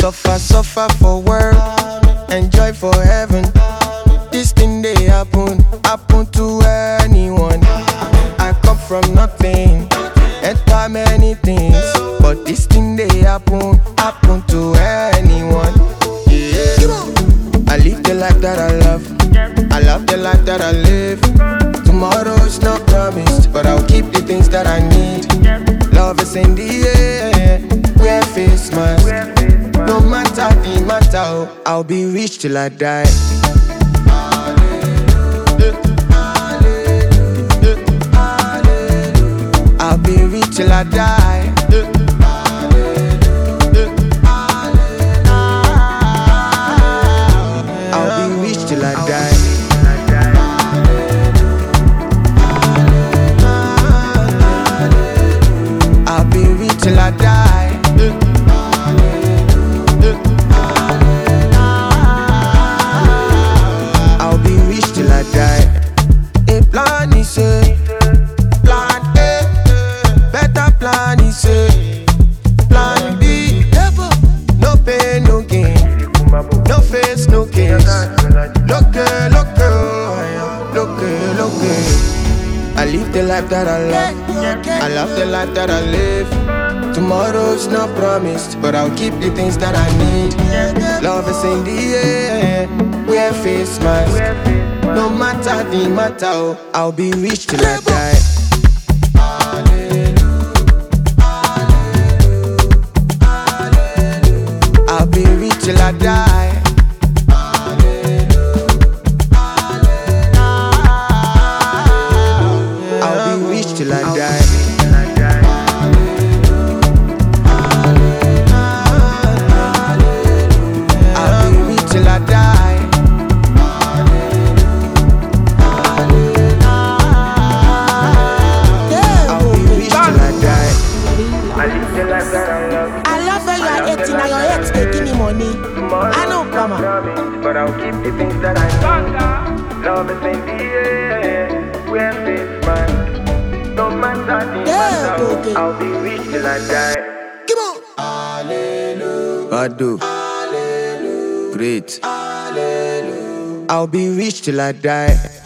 Suffer for work, enjoy for heaven. This thing they happen to anyone. I come from nothing, enter many things, but this thing they happen to anyone. Yeah. I live the life that I love, I love the life that I live. Tomorrow's not promised, but I'll keep the things that I need. Love is in the air, wear face mask. No matter the matter, I'll be rich till I die. I'll be rich till I die. I'll be rich till I die. I'll be rich till I die. I'll be rich till I die. A plan is a plan A, better plan is a plan B. No pain, no gain, no face, no case. Look, I live the life that I love, I love the life that I live. Tomorrow's not promised, but I'll keep the things that I need. Love is in the air, wear face mask. No matter the matter, I'll be rich till I die. I'll be rich till I die. I'll be rich till I die. I'll be rich till I die. I'll be rich till I die. I love when you are 18 and your ex they give me money. I know, come on. But I'll keep the things that I need. Love is in the air, wear face mask. No matter the matter, okay. I'll be rich till I die. Come on. Hallelujah. Badu. Hallelujah. Great. Hallelujah. I'll be rich till I die.